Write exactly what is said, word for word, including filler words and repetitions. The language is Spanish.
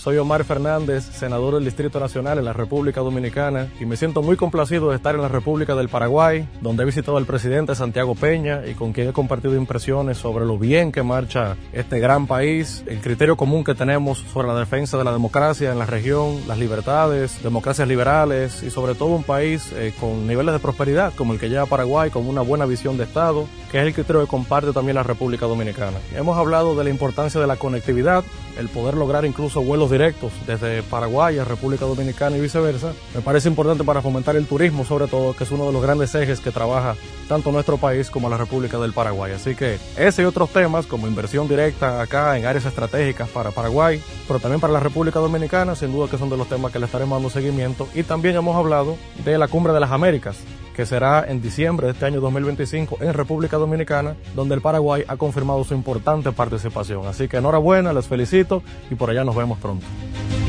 Soy Omar Fernández, senador del Distrito Nacional en la República Dominicana, y me siento muy complacido de estar en la República del Paraguay, donde he visitado al presidente Santiago Peña y con quien he compartido impresiones sobre lo bien que marcha este gran país, el criterio común que tenemos sobre la defensa de la democracia en la región, las libertades, democracias liberales y sobre todo un país eh, con niveles de prosperidad como el que lleva Paraguay, con una buena visión de Estado, que es el criterio que comparte también la República Dominicana. Hemos hablado de la importancia de la conectividad, el poder lograr incluso vuelos directos desde Paraguay a República Dominicana y viceversa. Me parece importante para fomentar el turismo, sobre todo, que es uno de los grandes ejes que trabaja tanto nuestro país como la República del Paraguay. Así que ese y otros temas, como inversión directa acá en áreas estratégicas para Paraguay, pero también para la República Dominicana, sin duda que son de los temas que le estaremos dando seguimiento. Y también hemos hablado de la Cumbre de las Américas, que será en diciembre de este año dos mil veinticinco en República Dominicana, donde el Paraguay ha confirmado su importante participación. Así que enhorabuena, les felicito y por allá nos vemos pronto.